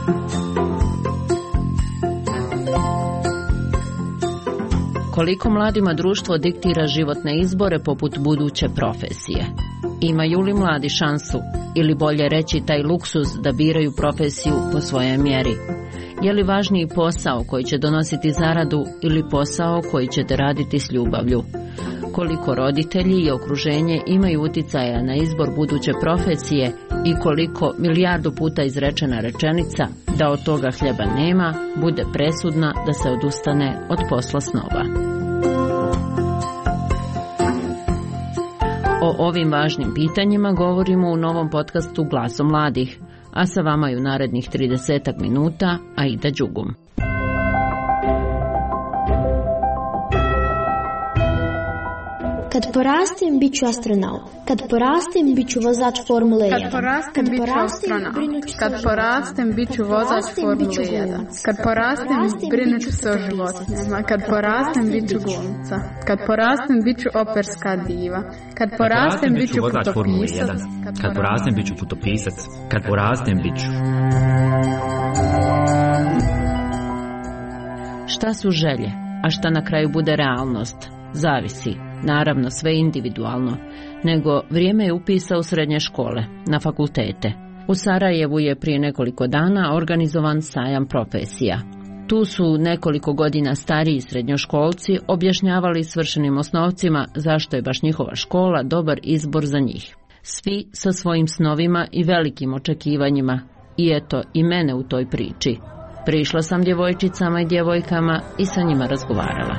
Koliko mladima društvo diktira životne izbore poput buduće profesije? Imaju li mladi šansu, ili bolje reći taj luksuz da biraju profesiju po svojoj mjeri? Je li važniji posao koji će donositi zaradu ili posao koji ćete raditi s ljubavlju? Koliko roditelji i okruženje imaju utjecaja na izbor buduće profesije i koliko milijardu puta izrečena rečenica da od toga hljeba nema bude presudna da se odustane od posla snova. O ovim važnim pitanjima govorimo u novom podcastu Glaso mladih, a sa vama je u narednih 30 minuta Aida Đugum. Kad porastem, bit ću astronaut. Kad porastem, bit ću vozač Formule 1. Kad porastem, bit ću astronaut. Kad porastem, bit ću vozač Formule 1. Kad porastem, brinut ću se o životinjama. Kad porastem, bit ću glumica. Kad porastem, bit ću operska diva. Kad porastem, bit ću putopisac. Kad porastem, bit ću putopisac. Kad porastem, bit ću... Šta su želje, a šta na kraju bude realnost? Zavisi. Naravno, sve individualno, nego vrijeme je upisa u srednje škole, na fakultete. U Sarajevu je prije nekoliko dana organizovan sajam profesija. Tu su nekoliko godina stariji srednjoškolci objašnjavali svršenim osnovcima zašto je baš njihova škola dobar izbor za njih. Svi sa svojim snovima i velikim očekivanjima. I eto, i mene u toj priči. Prišla sam djevojčicama i djevojkama i sa njima razgovarala.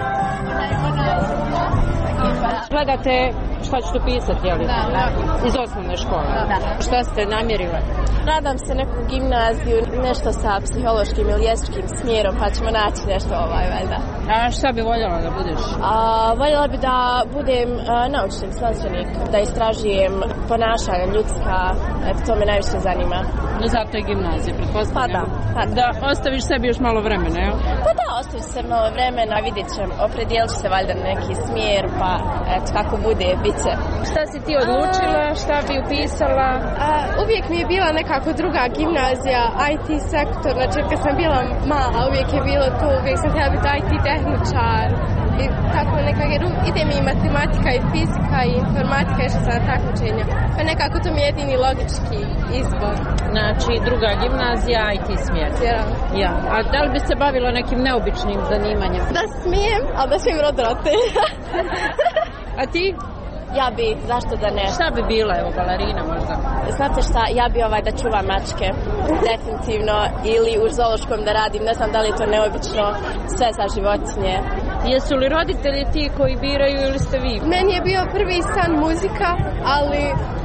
Gledate šta ćete pisati, jel? Da. Iz osnovne škole? Da. Šta ste namjerile? Nadam se neku gimnaziju, nešto sa psihološkim ili jezičkim smjerom, pa ćemo naći nešto valjda. A šta bi voljela da budeš? Voljela bi da budem naučni znanstvenik, da istražujem ponašanja ljudska, to me najviše zanima. No zato je gimnazija, pretpostavljam. Pa da. Da ostaviš sebi još malo vremena, jel? Pa da, ostaviš se malo vremena, vidjet ćem, opredijelit ću se valjda na neki smjer, pa eto, kako bude, bit će. Šta si ti odlučila, šta bi upisala? Uvijek mi je bila nekako druga gimnazija, IT sektor, znači kad sam bila mala, uvijek je bilo to, uvijek sam htjela biti IT tehničar i tako nekako, jer ide mi i matematika i fizika i informatika, išla sam na takmičenja, pa nekako to mi je jedini logički izbor. Znači druga gimnazija, IT smjer. Ja. A da li bi se bavila nekim neobičnim zanimanjem? Da smijem, ali da smijem roditelja. A ti? Ja bi, zašto da ne? Šta bi bila, evo, balerina možda? Znate šta, ja bi da čuvam mačke, definitivno, ili u zoološkom da radim, ne znam da li je to neobično, sve za životinje. Jesu li roditelji ti koji biraju ili ste vi? Meni je bio prvi san muzika, ali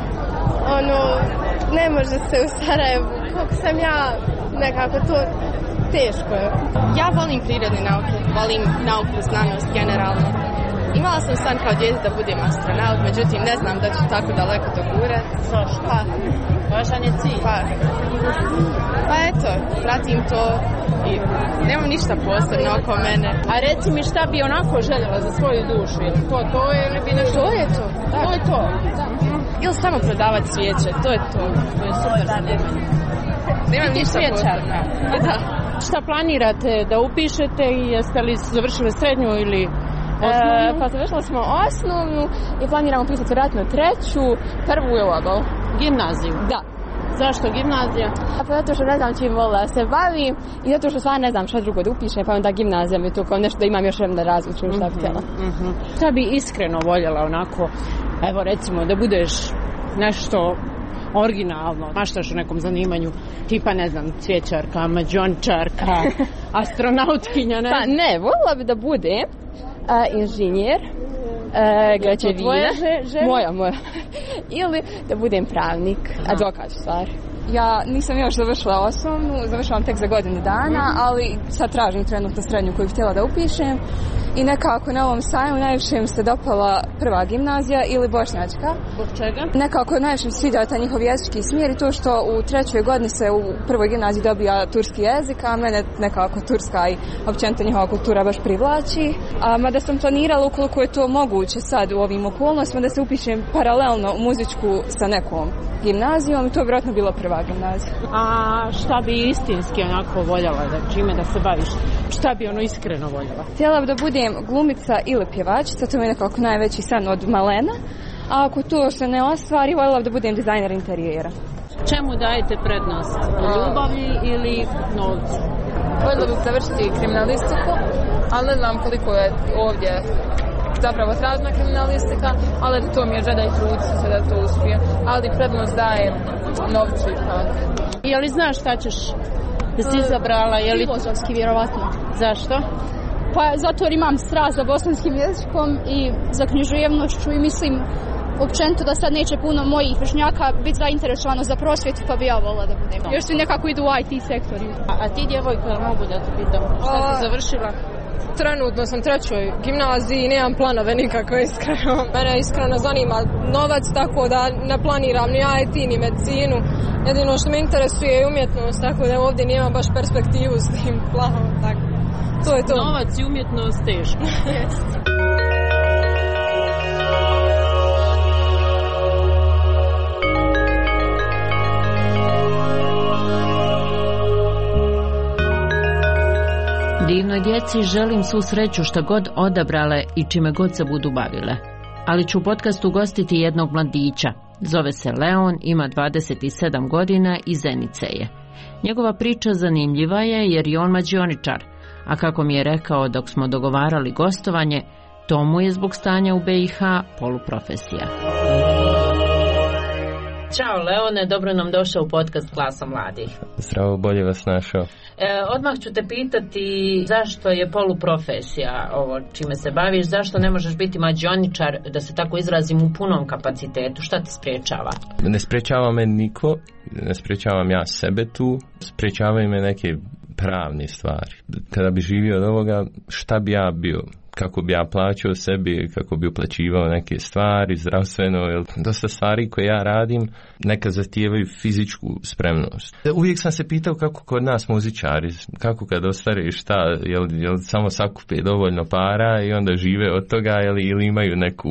ne može se u Sarajevu, koliko sam ja, nekako to teško je. Ja volim prirodne nauke, volim nauku, znanost generalno. Imala sam san kao dijete da budem astronaut, međutim ne znam da ću tako daleko dogurati. Zašto? Važan je cilj. Pa eto, pratim to i nemam ništa posebno oko mene. A reci mi šta bi onako željela za svoju dušu? Je to ili bi nešto? To je to. Da. To je to? Da. Ili samo prodavati svijeće, to je to. To je super zanimanje. Nemam ništa posebno. Da. Šta planirate da upišete i jeste li završili srednju ili... Pa završili smo osnovnu i planiramo pisati vjerojatno treću, prvu je ovo. Gimnaziju? Da. Zašto gimnazija? Pa zato što ne znam čim volila da se bavim i zato što stvarno ne znam šta drugo da upišem, pa onda gimnazija mi je tu kao nešto da imam još vremena da različim šta bi htjela. Šta bi iskreno voljela onako, evo recimo da budeš nešto originalno, maštaš u nekom zanimanju, tipa ne znam, cvjećarka, mađončarka, astronautkinja, ne? Pa ne, voljela bi da bude inženjer, građevina, moja, ili da budem pravnik, advokat stvar. Ja nisam još završila osnovnu, završavam tek za godinu dana, ali sad tražim trenutno srednju koju htjela da upišem i nekako na ovom sajmu najviše mi se dopala prva gimnazija ili bošnjačka. Zbog čega? Nekako najviše mi se sviđao taj njihov jezički smjer i to što u 3. godini se u prvoj gimnaziji dobija turski jezik, a mene nekako turska i općenito njihova kultura baš privlači. Mada sam planirala, ukoliko je to moguće sad u ovim okolnostima, da se upišem paralelno u muzičku sa nekom gimnazijom i to je vjerojatno bila prva gimnazija. A šta bi istinski onako voljela, čime da se baviš? Šta bi ono iskreno voljela? Htjela bi da budem glumica ili pjevačica, to mi je nekako najveći san od malena. A ako to se ne ostvari, voljela bi da budem dizajner interijera. Čemu dajete prednost? Ljubavi ili novcu? Voljela bih završiti kriminalistiku, ali ne znam koliko je ovdje zapravo tražna kriminalistika, ali to mi je želja i trud se da to uspije. Ali prednost daje novcu ipak. Je li znaš šta ćeš da si izabrala? Filozofski, vjerovatno. Zašto? Pa zato jer imam strast za bosanskim jezikom i za književnošću i mislim općenito da sad neće puno mojih vršnjaka biti zainteresovano za prosvjetu, pa bi ja volila da budem. Još svi nekako idu u IT sektor. A ti, djevojko, mogu da te pitam, šta si završila? Trenutno sam 3. gimnaziji i nemam planove nikako iskreno. Mene iskreno zanima novac, tako da ne planiram ni IT ni medicinu. Jedino što me interesuje je umjetnost, tako da ovdje nemam baš perspektivu s tim planom. Tako. To je to. Novac i umjetnost teško. Divnoj djeci želim svu sreću šta god odabrale i čime god se budu bavile. Ali ću u podcastu gostiti jednog mladića. Zove se Leon, ima 27 godina i Zenice je. Njegova priča zanimljiva je jer je on mađioničar, a kako mi je rekao dok smo dogovarali gostovanje, to mu je zbog stanja u BiH poluprofesija. Ćao Leone, dobro nam došao u podcast Glasa mladih. Zdravo, bolje vas našao. Odmah ću te pitati zašto je poluprofesija ovo čime se baviš, zašto ne možeš biti mađioničar, da se tako izrazim, u punom kapacitetu, šta te sprečava? Ne sprečava me niko, ne sprečavam ja sebe tu, sprečavaju me neke pravne stvari. Kada bi živio od ovoga, šta bi ja bio? Kako bi ja plaćao sebi, kako bi uplaćivao neke stvari, zdravstveno, jer dosta stvari koje ja radim neka zahtijevaju fizičku spremnost. Uvijek sam se pitao kako kod nas muzičari, kako kad ostariš šta, jel samo sakupe dovoljno para i onda žive od toga, ili imaju neku,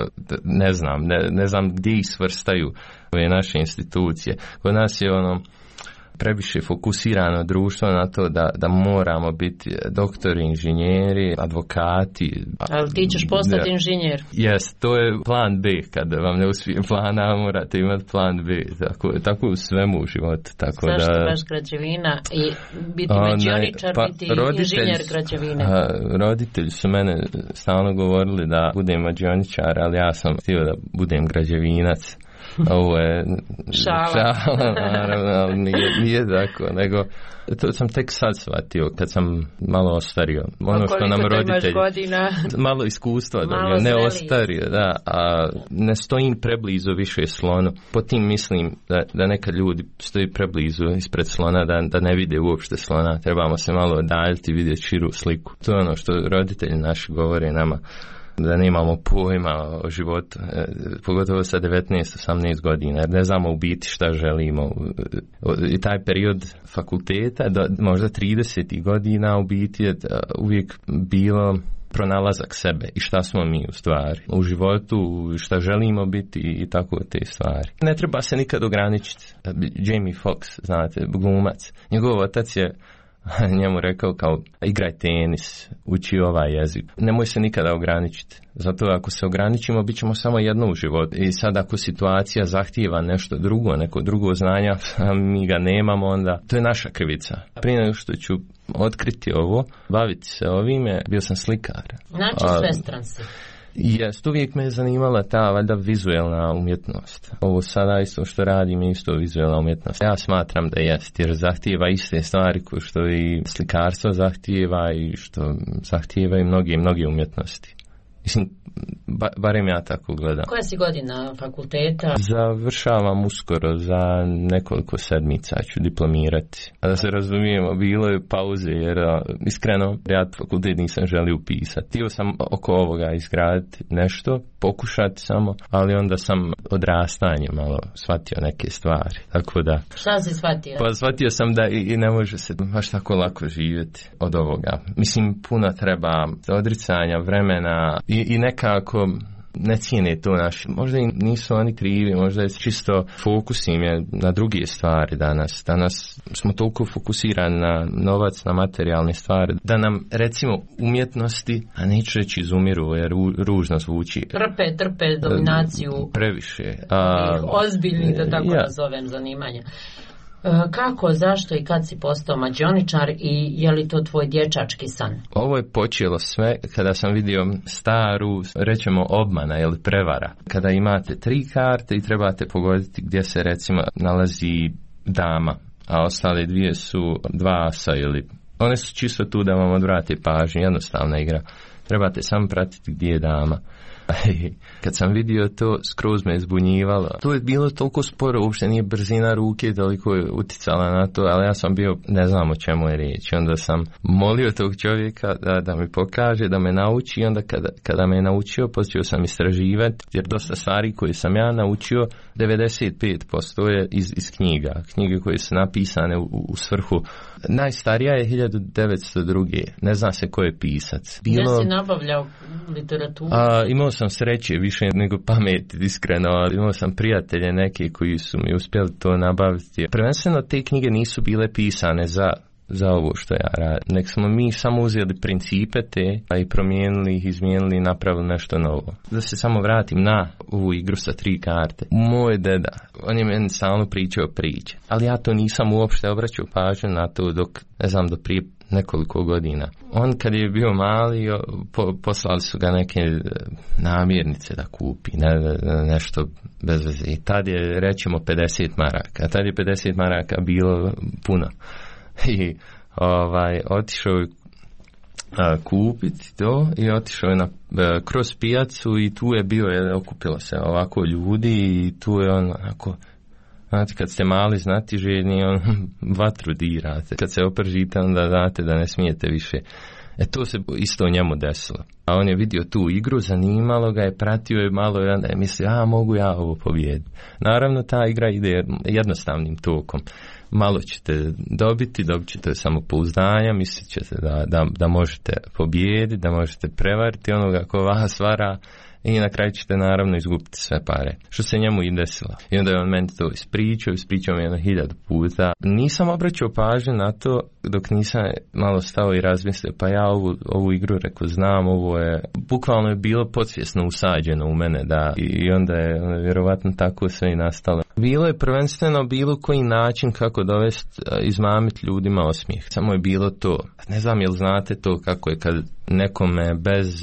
ne znam gdje ih svrstaju ove naše institucije. Kod nas je previše fokusirano društvo na to da moramo biti doktori, inženjeri, advokati. Ali ti ćeš postati inženjer? Jes, to je plan B. Kada vam ne uspije plan A, morate imati plan B. Tako u svemu u životu. Zašto baš građevina i biti mađioničar, biti inženjer građevine? Roditelji su mene stalno govorili da budem mađioničar, ali ja sam htio da budem građevinac. Ovo je šala, naravno, ali nije tako, nego to sam tek sad shvatio kad sam malo ostario. Ono što nam roditelji, malo iskustva, ne ostario, da, a ne stojim preblizu više slonu. Po tim mislim da nekad ljudi stoji preblizu ispred slona, da ne vide uopšte slona, trebamo se malo odaljiti i vidjeti širu sliku. To je ono što roditelji naši govore nama, da nemamo pojma o životu, pogotovo sa 19-18 godina, jer ne znamo u biti šta želimo. I taj period fakulteta, možda 30 godina u biti je uvijek bilo pronalazak sebe i šta smo mi u stvari u životu, šta želimo biti i tako te stvari. Ne treba se nikad ograničiti. Jamie Foxx, znate, glumac, njegov otac je njemu rekao kao igraj tenis, uči ovaj jezik. Nemoj se nikada ograničiti. Zato ako se ograničimo, bit ćemo samo jedno u životu. I sad ako situacija zahtijeva nešto drugo, neko drugo znanja, a mi ga nemamo, onda to je naša krivica. Prije nego što ću otkriti ovo, baviti se ovime, bio sam slikar. Znači svestran si. Jest, uvijek me je zanimala ta valjda vizuelna umjetnost. Ovo sada isto što radim je isto vizuelna umjetnost. Ja smatram da jest, jer zahtijeva iste stvari koje što i slikarstvo zahtijeva i što zahtijeva i mnoge umjetnosti. Mislim, barem ja tako gledam. Koja si godina fakulteta? Završavam uskoro, za nekoliko sedmica ću diplomirati. A da se razumijemo, bilo je pauze jer iskreno ja fakultet nisam želio upisati. Htio sam oko ovoga izgraditi nešto, pokušati samo, ali onda sam odrastanje malo shvatio neke stvari. Tako da... Šta si shvatio? Pa shvatio sam da i ne može se baš tako lako živjeti od ovoga. Mislim, puno treba odricanja, vremena i nekako ne cijene to naše. Možda i nisu oni krivi, možda je čisto fokus im je na druge stvari danas. Danas smo toliko fokusirani na novac, na materijalne stvari, da nam recimo umjetnosti, a neću reći izumiru jer ružno zvuči. Trpe dominaciju previše. Ozbiljnih, da tako nazovem, zanimanja. Kako, zašto i kad si postao mađioničar i je li to tvoj dječački san? Ovo je počelo sve kada sam vidio staru, rećemo obmana ili prevara. Kada imate 3 karte i trebate pogoditi gdje se recimo nalazi dama, a ostale 2 su 2 asa ili... One su čisto tu da vam odvrate pažnju, jednostavna igra. Trebate samo pratiti gdje je dama. Kad sam vidio to, skroz me zbunjivalo. To je bilo toliko sporo, uopšte nije brzina ruke toliko je uticala na to, ali ja sam bio, ne znam o čemu je riječ. Onda sam molio tog čovjeka da mi pokaže, da me nauči, onda kada me je naučio, počeo sam istraživati, jer dosta stvari koje sam ja naučio, 95% je iz knjige koje su napisane u svrhu. Najstarija je 1902. Ne zna se ko je pisac. Gdje si nabavljao literaturu? Imao sam sreće više nego pameti, iskreno. Imao sam prijatelje neke koji su mi uspjeli to nabaviti. Prvenstveno te knjige nisu bile pisane za ovo što ja radim. Nek smo mi samo uzeli principe te, pa i promijenili ih, izmijenili i napravili nešto novo. Da se samo vratim na ovu igru sa 3 karte. Moj deda, on je meni stalno pričao priče, ali ja to nisam uopšte obraćao pažnju na to do prije nekoliko godina. On kad je bio mali, poslali su ga neke namirnice da kupi, nešto bez veze. I tad je, rećemo, 50 maraka. Tad je 50 maraka bilo puno. I otišao je kupiti to i otišao je kroz pijacu i tu je bio, okupilo se ovako ljudi i tu je on onako, znate, kad ste mali znatiželjni, vatru dirate. Kad se opržite, onda znate da ne smijete više. To se isto njemu desilo. A on je vidio tu igru, zanimalo ga je, pratio je malo i onda je mislio, mogu ja ovo pobijediti. Naravno, ta igra ide jednostavnim tokom. Malo ćete dobit ćete samopouzdanja, mislit ćete da možete pobijediti, da možete prevariti onoga ko vas vara i na kraju ćete naravno izgubiti sve pare. Što se njemu i desilo. I onda je on meni to ispričao mi 1000 puta. Nisam obraćao pažnju na to dok nisam malo stao i razmislio, pa ja ovu igru rekao znam, ovo je, bukvalno je bilo podsvjesno usađeno u mene, da, i onda je vjerovatno tako sve i nastalo. Bilo je prvenstveno bilo koji način kako dovesti, izmamiti ljudima osmijeh. Samo je bilo to. Ne znam jel znate to kako je kad nekome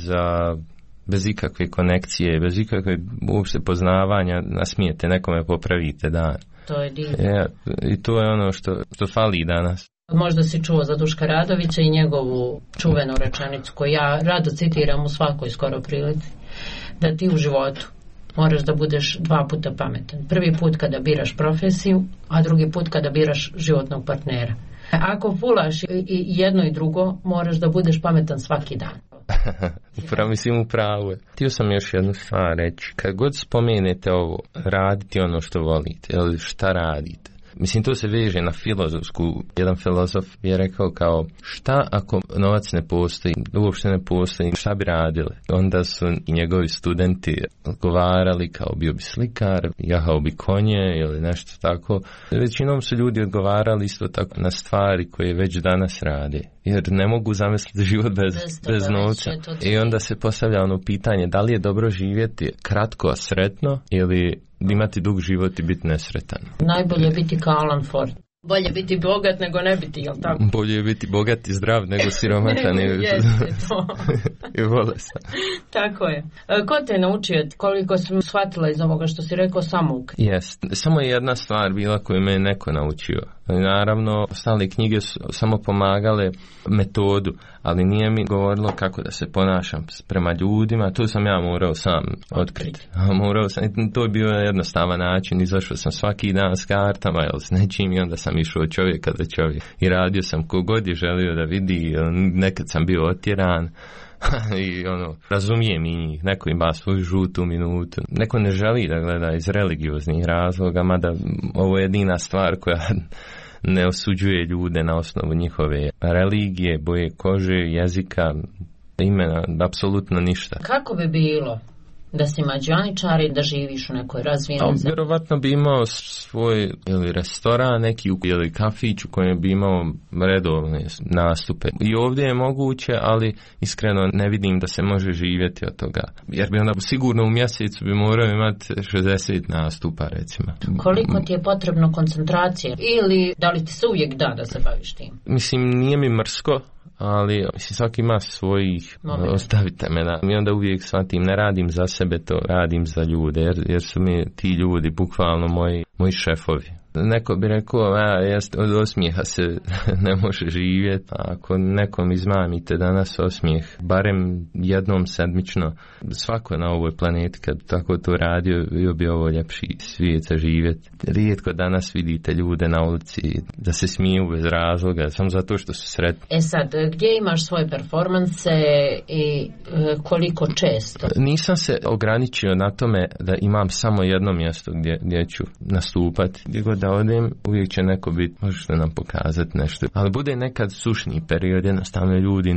bez ikakve konekcije, bez ikakve uopšte poznavanja nasmijete nekome, popravite dan. To je divno. I to je ono što fali danas. Možda si čuo za Duška Radovića i njegovu čuvenu rečenicu koju ja rado citiram u svakoj skoro prilici. Da ti u životu moraš da budeš 2 puta pametan. Prvi put kada biraš profesiju, a drugi put kada biraš životnog partnera. Ako fulaš i jedno i drugo, moraš da budeš pametan svaki dan. Upravo je. Htio sam još jednu stvar reći. Kad god spomenete ovo, raditi ono što volite, ili šta radite, mislim, to se veže na filozofsku. Jedan filozof je rekao kao, šta ako novac ne postoji, uopšte ne postoji, šta bi radili? Onda su i njegovi studenti odgovarali kao bio bi slikar, jahao bi konje ili nešto tako. Većinom su ljudi odgovarali isto tako na stvari koje već danas rade. Jer ne mogu zamisliti život bez novca. I onda se postavlja ono pitanje, da li je dobro živjeti kratko, sretno, ili imati dug život i biti nesretan. Najbolje biti kao Alan Ford. Bolje biti bogat nego ne biti, jel tako? Bolje je biti bogat i zdrav nego siromašan i bolestan. Tako je. Ko te je naučio, koliko sam shvatila iz ovoga što si rekao, samouk? Jest. Samo je jedna stvar bila koju me neko naučio. Naravno, ostale knjige su samo pomagale metodu, ali nije mi govorilo kako da se ponašam prema ljudima, to sam ja morao sam otkriti. To je bio jednostavan način, izašao sam svaki dan s kartama ili s nečim i onda sam išao od čovjeka do čovjeka. I radio sam kogod je želio da vidi, nekad sam bio otjeran, i razumijem i njih, neko ima svoju žutu minutu, neko ne želi da gleda iz religioznih razloga, mada ovo je jedina stvar koja ne osuđuje ljude na osnovu njihove religije, boje kože, jezika, imena, apsolutno ništa. Kako bi bilo da si mađioničar i da živiš u nekoj razvijenoj zemlji? Vjerovatno bi imao svoj ili restoran neki ili kafić u kojem bi imao redovne nastupe. I ovdje je moguće, ali iskreno ne vidim da se može živjeti od toga. Jer bi onda sigurno u mjesecu bi morao imati 60 nastupa, recimo. Koliko ti je potrebno koncentracije? Ili da li ti se uvijek da se baviš tim? Mislim, nije mi mrsko, ali svaki ima svojih, ostavite me da. I onda uvijek shvatim, ne radim za sebe, to radim za ljude, jer su mi ti ljudi bukvalno moji šefovi. Neko bi rekao, od osmijeha se ne može živjeti. Ako nekom izmamite danas osmijeh, barem jednom sedmično, svako na ovoj planeti kad tako to radio, bio bi ovo ljepši svijet za živjeti. Rijetko danas vidite ljude na ulici da se smiju bez razloga, samo zato što su sretni. Sad, gdje imaš svoje performanse i koliko često? Nisam se ograničio na tome da imam samo jedno mjesto gdje ću nastupati. Gdje god da odem, uvijek će neko biti, možete nam pokazati nešto. Ali bude nekad sušni period, jednostavno ljudi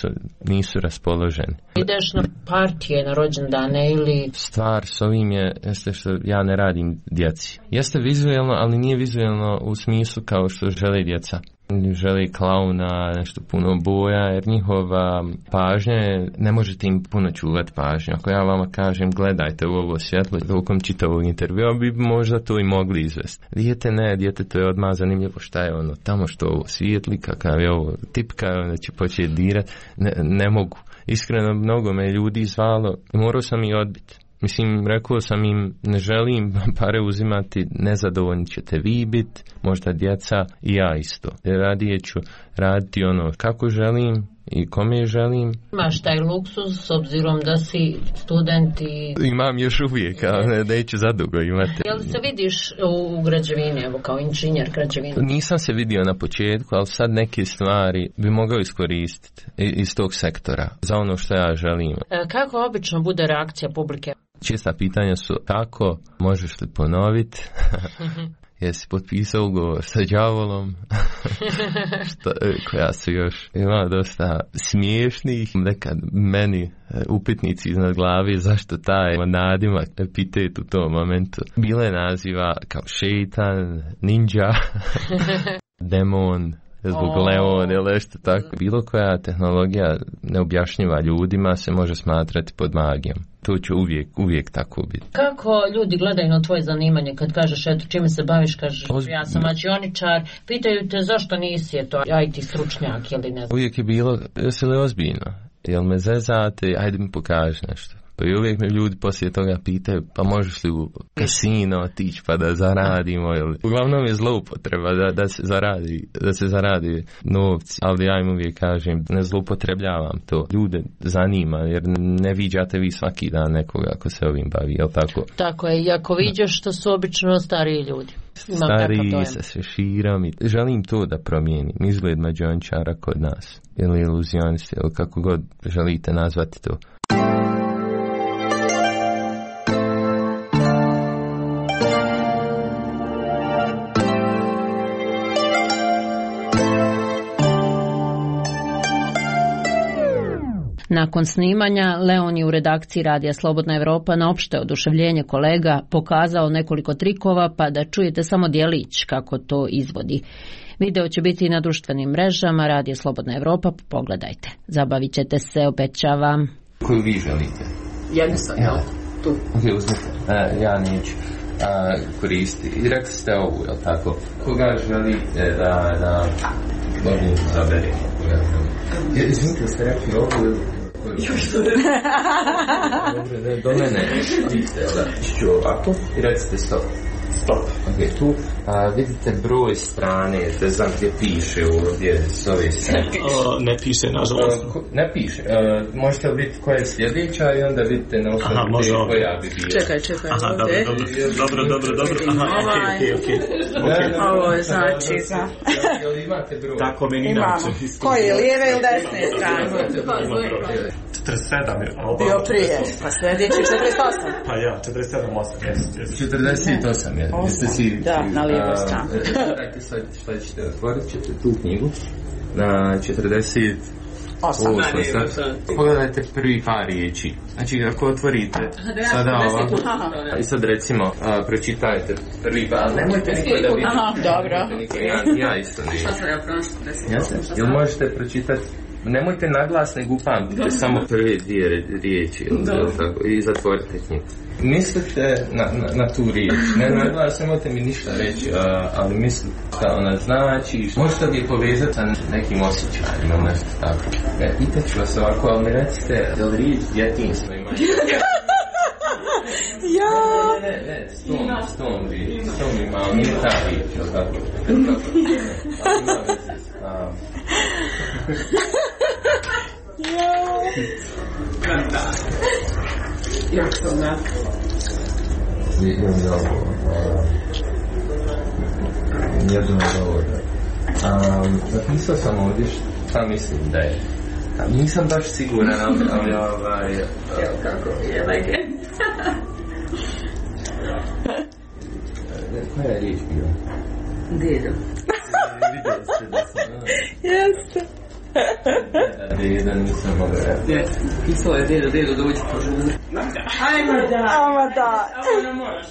nisu raspoloženi. Ideš na partije, na rođendane ili... Stvar s ovim jeste što ja ne radim djeci. Jeste vizuelno, ali nije vizuelno u smislu kao što žele djeca. Želi klauna, nešto puno boja, jer njihova pažnja, ne možete im puno čuvati pažnju. Ako ja vama kažem, gledajte u ovo svjetlo, tokom čitavog intervjua bi možda to i mogli izvesti. Dijete to je odmah zanimljivo šta je tamo što ovo svijetli, kakav je ovo tipka, onda će početi dirati. Ne mogu. Iskreno, mnogo me ljudi zvalo i morao sam i odbiti. Mislim, rekao sam im, ne želim pare uzimati, nezadovoljni ćete vi biti, možda djeca i ja isto. Radije ću raditi kako želim i kome želim. Imaš taj luksuz s obzirom da si student i... Imam još uvijek, ali neću zadugo imati. Jel se vidiš u građevini, evo kao inženjer građevine? Nisam se vidio na početku, ali sad neke stvari bi mogao iskoristiti iz tog sektora za ono što ja želim. Kako obično bude reakcija publike? Česta pitanja su kako, možeš li ponoviti? Jesi potpisao ugovor sa đavolom? Koja su još ima dosta smiješnih. Nekad meni upitnici iznad glavi zašto taj nadimak epitet u tom momentu. Bilo je naziva kao šeitan, ninja, demon, zbog Leon ili nešto tako. Bilo koja tehnologija neobjašnjiva ljudima se može smatrati pod magijom. To će uvijek tako biti. Kako ljudi gledaju na tvoje zanimanje kad kažeš eto čime se baviš, kažeš ja sam mađioničar, pitaju te zašto nisi IT stručnjak ili ne znam. Uvijek je bilo, jesi li ozbiljno? Jel me zezate, ajde mi pokaži nešto. Pa i uvijek me ljudi poslije toga pitaju, pa možeš li u kasino otići pa da zaradimo, ili... Uglavnom je zloupotreba da se zaradi novci, ali ja im uvijek kažem, ne zloupotrebljavam to. Ljude zanima, jer ne viđate vi svaki dan nekoga ako se ovim bavi, jel tako? Tako je, i ako viđaš što su obično stariji ljudi. Stariji sa šeširom i želim to da promijenim, izgled mađioničara kod nas, ili iluzionisti, ili kako god želite nazvati to. Nakon snimanja, Leon je u redakciji Radija Slobodna Evropa na opšte oduševljenje kolega pokazao nekoliko trikova, pa da čujete samo djelić kako to izvodi. Video će biti na društvenim mrežama Radija Slobodna Evropa, pogledajte. Zabavit ćete se, obećavam. Koju vi želite? Jednostavno, tu. Ok, uzmite. Ja neću koristiti. I rekli ste ovu, jel tako? Koga želite da dobim zaberimo? Izvinite, ste rekli ovu ili... Dobre, do mene idite, ću ovako i recite stop. Stop. Ok, Ok, tu vidite broj strane, ne znam gdje piše ovdje s ove strane. Ne piše, nažalost. Ne piše. Možete vidjeti koja je sljedeća i onda vidite na osnovu gdje koja bi bila. Čekaj, aha, ovdje. Dobro. Aha, ok. Ovo je znači za... Jel imate broj? Tako meni inače. Koje, lijeve ili desne strane? 47 je. Bio prije, pa sljedeći 48. Pa ja, 47, 48 je. Da, na lijevoj strani. Šta ćete otvoriti? Ćete tu knjigu na 48. Pogledajte prvi par riječi. Znači, ako otvorite sada ovako i sad recimo pročitajte prvi par, nemojte niko da vidite. Dobro. Ja isto ne. Jel možete pročitati? Nemojte naglas, nego upamtite samo prve dvije riječi i zatvorite knjigu. Mislite na tu riječ, ne naglas, nemojte mi ništa reći, ali mislite šta ona znači, možete li je povezati sa nekim osjećajima, nešto tako. Pitaću vas ovako, ali mi recite, je li riječ djetinjstvo ima? Ne, s tom ima, ali nije ta riječ, jel tako? Ali ima veze. Jak sam nak. Jedno dovoljno. Napisao sam ovdje šta mislim da je. Nisam baš siguran, ali Evo kako je legend. Koja je riječ bila? Dedo. Vidio ste da sam... Jeste. Deda nisam mogao. Pisao je dedo, dođi požuri. Ajmo da. Ovo ne moraš.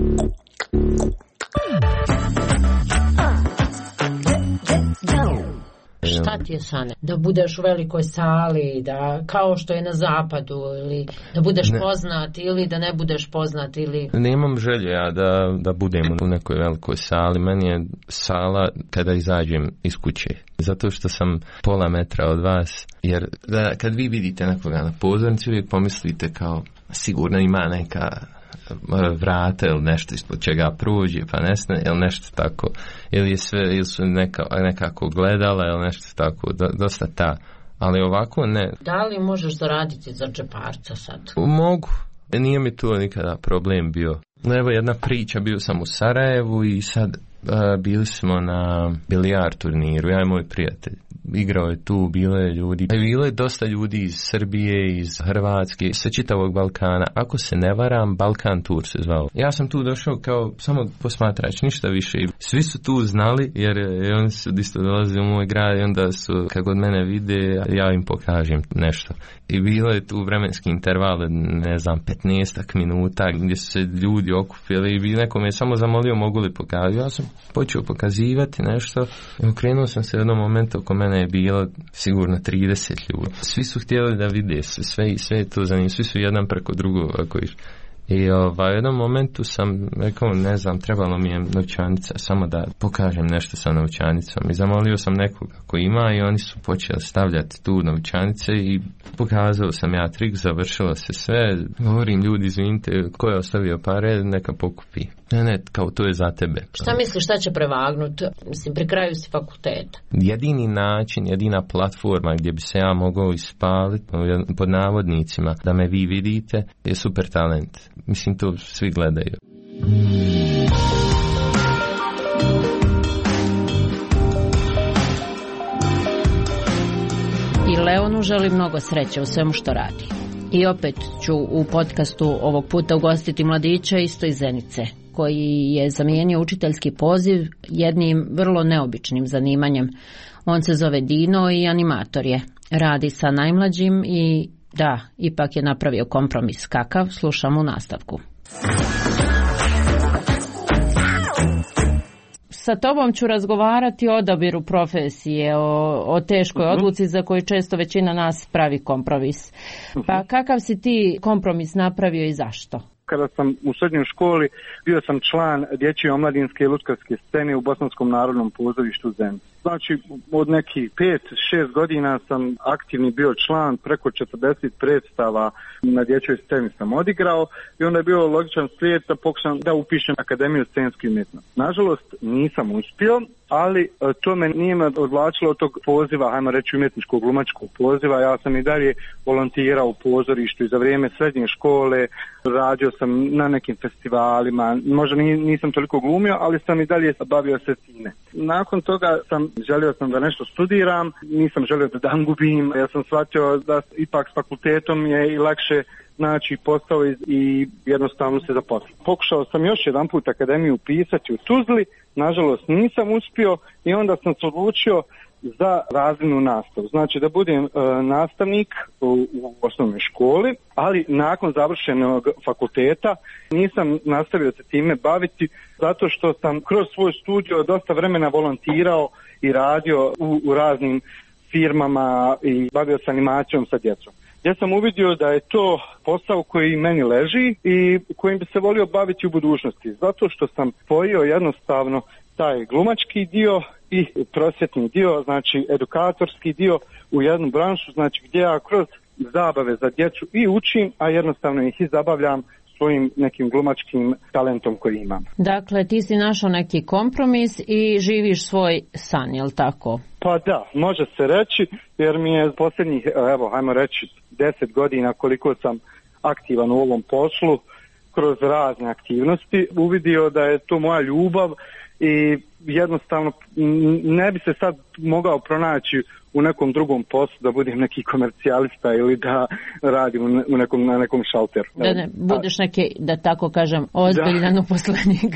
Šta ti je sane? Da budeš u velikoj sali, da kao što je na zapadu, ili da budeš poznat, ili da ne budeš poznat, ili... Nemam želje ja da budem u nekoj velikoj sali. Meni je sala kada izađem iz kuće. Zato što sam pola metra od vas. Jer kad vi vidite nekoga na pozornici, uvijek pomislite kao sigurno ima neka vrata ili nešto ispod čega prođe, pa nesne, ili nešto tako, ili su nekako gledala, ili nešto tako, dosta ta, ali ovako ne. Da li možeš zaraditi za džeparca sad? Mogu, nije mi to nikada problem bio. Evo jedna priča, bio sam u Sarajevu i sad bili smo na bilijar turniru, ja i moj prijatelj. Igrao je tu, bilo je ljudi. Bilo je dosta ljudi iz Srbije, iz Hrvatske, sa čitavog Balkana. Ako se ne varam, Balkan Tour se zvao. Ja sam tu došao kao samo posmatrač, ništa više. Svi su tu znali, jer oni su isto dolazili u moj grad i onda su, kako od mene vide, ja im pokažem nešto. I bilo je tu vremenski interval, ne znam, 15 minuta, gdje su se ljudi okupili i neko me samo zamolio mogu li pokazati. Ja sam počeo pokazivati nešto i okrenuo sam se u jednom momentu, oko mene je bilo sigurno 30 ljudi. Svi su htjeli da vide sve je to za njih, svi su jedan preko drugog ako iš. I u jednom momentu sam rekao, ne znam, trebalo mi je novčanica, samo da pokažem nešto sa novčanicom. I zamolio sam nekoga ko ima i oni su počeli stavljati tu novčanice i pokazao sam ja trik, završilo se sve. Govorim, ljudi, izvinite, ko je ostavio pare, neka pokupi. Ne, kao to je za tebe. Šta misliš, šta će prevagnuti? Mislim, pri kraju si fakulteta. Jedini način, jedina platforma gdje bi se ja mogao ispaliti, pod navodnicima, da me vi vidite, je Super talent. Mislim, to svi gledaju. I Leonu želi mnogo sreće u svemu što radi. I opet ću u podcastu ovog puta ugostiti mladića isto iz Zenice, koji je zamijenio učiteljski poziv jednim vrlo neobičnim zanimanjem. On se zove Dino i animator je. Radi sa najmlađim i da, ipak je napravio kompromis. Kakav? Slušam u nastavku. Sa tobom ću razgovarati o odabiru profesije, o teškoj odluci za koju često većina nas pravi kompromis. Pa kakav si ti kompromis napravio i zašto? Kada sam u srednjoj školi bio sam član dječje omladinske i lutkarske scene u Bosanskom narodnom pozorištu Zenica. Znači, od nekih 5-6 godina sam aktivni bio član, preko 40 predstava na dječjoj sceni sam odigrao i onda je bio logičan slijed da pokušam da upišem Akademiju scenske umjetnosti. Nažalost, nisam uspio, ali to me nije me odvlačilo od tog poziva, hajmo reći umjetničkog glumačkog poziva. Ja sam i dalje volontirao u pozorištu i za vrijeme srednje škole radio sam na nekim festivalima, možda nisam toliko glumio, ali sam i dalje bavio se time. Nakon toga želio sam da nešto studiram, nisam želio da dan gubim, ja sam shvatio da ipak s fakultetom je i lakše naći posao i jednostavno se zaposliti. Pokušao sam još jedan put akademiju upisati u Tuzli, nažalost nisam uspio i onda sam se odlučio za razrednu nastavu. Znači da budem nastavnik u osnovnoj školi, ali nakon završenog fakulteta nisam nastavio se time baviti zato što sam kroz svoj studio dosta vremena volontirao i radio u raznim firmama i bavio se animacijom sa djecom. Ja sam uvidio da je to posao koji meni leži i kojim bi se volio baviti u budućnosti. Zato što sam spojio jednostavno taj glumački dio i prosvjetni dio, znači edukatorski dio u jednu branšu, znači gdje ja kroz zabave za djecu i učim, a jednostavno ih i zabavljam svojim nekim glumačkim talentom koji imam. Dakle, ti si našao neki kompromis i živiš svoj san, je li tako? Pa da, može se reći, jer mi je posljednjih, evo, hajmo reći, 10 godina koliko sam aktivan u ovom poslu, kroz razne aktivnosti, uvidio da je to moja ljubav i jednostavno ne bi se sad mogao pronaći u nekom drugom poslu da budem neki komercijalista ili da radim na nekom šalteru. Da ne budeš neki, da tako kažem, ozbiljan uposlenik.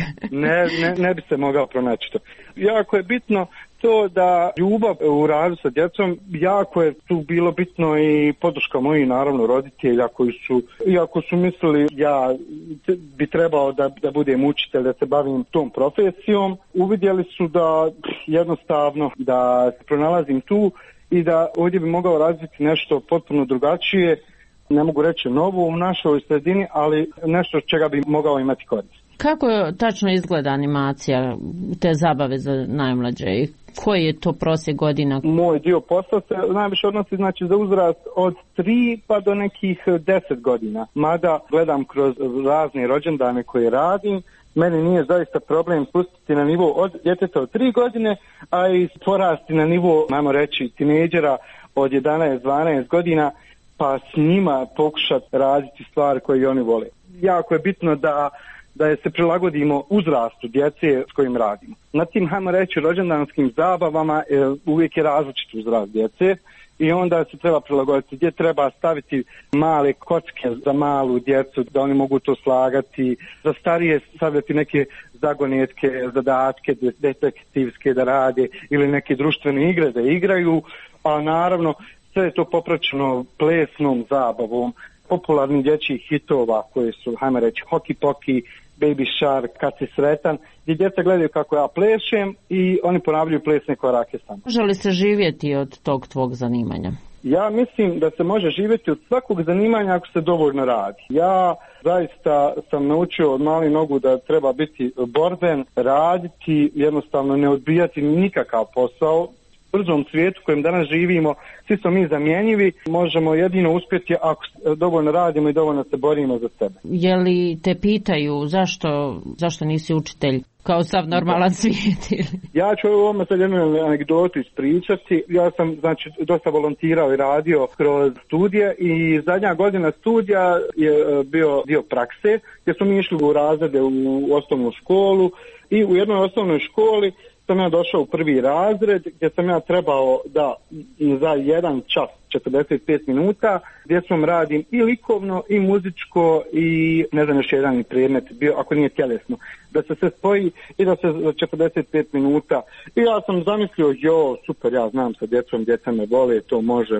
Ne bi se mogao pronaći to. Jako je bitno to da ljubav u radu sa djecom, jako je tu bilo bitno i podrška mojih naravno roditelja koji su, iako su mislili ja bi trebao da budem učitelj, da se bavim tom profesijom, uvidjeli su da jednostavno da se pronalazim tu i da ovdje bi mogao razviti nešto potpuno drugačije, ne mogu reći novo u našoj sredini, ali nešto čega bi mogao imati korist. Kako tačno izgleda animacija, te zabave za najmlađe i koji je to prosjek godina? Moj dio posla se najviše odnosi znači za uzrast od 3 pa do nekih 10 godina. Mada gledam kroz razne rođendane koje radim, meni nije zaista problem spustiti na nivo od djeteta od 3 godine, a i porasti na nivo, najmo reći, tinejdžera od 11-12 godina, pa s njima pokušati raditi stvari koje oni vole. Jako je bitno da se prilagodimo uzrastu djece s kojim radimo. Na tim, hajmo reći, rođendanskim zabavama uvijek je različit uzrast djece i onda se treba prilagoditi gdje treba staviti male kocke za malu djecu da oni mogu to slagati, za starije stavljati neke zagonetke, zadatke detektivske da rade ili neke društvene igre da igraju, a naravno sve je to popraćeno plesnom zabavom popularnih dječjih hitova koje su, hajmo reći, Hoki Poki, Baby Shark, Kad si sretan, gdje djeca gledaju kako ja plešem i oni ponavljaju plesne korake sam. Može li se živjeti od tog tvog zanimanja? Ja mislim da se može živjeti od svakog zanimanja ako se dovoljno radi. Ja zaista sam naučio od malih nogu da treba biti borben, raditi, jednostavno ne odbijati nikakav posao. U brzom svijetu kojem danas živimo, svi smo mi zamjenjivi, možemo jedino uspjeti ako dovoljno radimo i dovoljno se borimo za sebe. Je li te pitaju zašto nisi učitelj kao sav normalan svijet? Ja ću ovome sad jednu anegdotu ispričati. Ja sam znači dosta volontirao i radio kroz studije i zadnja godina studija je bio dio prakse gdje smo mi išli u razrede u osnovnu školu i u jednoj osnovnoj školi sam ja došao u prvi razred gdje sam ja trebao da za 1 čas 45 minuta gdje sam radim i likovno i muzičko i ne znam još jedan predmet bio ako nije tjelesno da se sve spoji i da se za 45 minuta i ja sam zamislio super, ja znam sa djecom, djeca me vole, to može.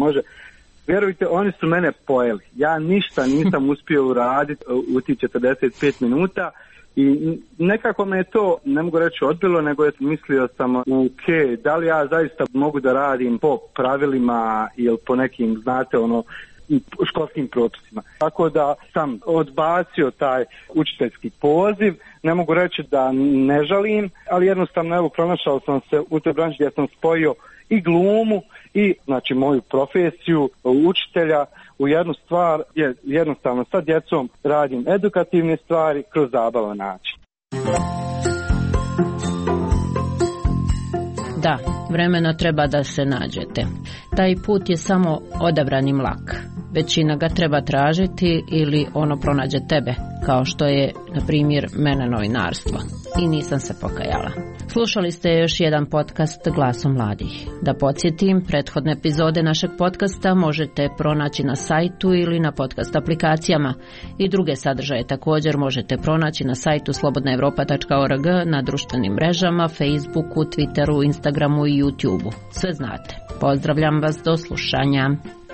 Vjerujte, oni su mene pojeli. Ja ništa nisam uspio uraditi u tih 45 minuta. I nekako me je to, ne mogu reći odbilo, nego mislio sam da li ja zaista mogu da radim po pravilima ili po nekim, znate, školskim propisima. Tako da sam odbacio taj učiteljski poziv. Ne mogu reći da ne žalim, ali jednostavno evo pronašao sam se u toj branši gdje sam spojio i glumu i znači moju profesiju učitelja u jednu stvar, je jednostavno sa djecom radim edukativne stvari kroz zabavan način. Da, vremena treba da se nađete. Taj put je samo odabran i mlak. Većina ga treba tražiti ili ono pronađe tebe, kao što je, na primjer, mene novinarstvo. I nisam se pokajala. Slušali ste još jedan podcast Glasom mladih. Da podsjetim, prethodne epizode našeg podcasta možete pronaći na sajtu ili na podcast aplikacijama. I druge sadržaje također možete pronaći na sajtu slobodnaevropa.org, na društvenim mrežama, Facebooku, Twitteru, Instagramu i YouTubeu. Sve znate. Pozdravljam vas, do slušanja.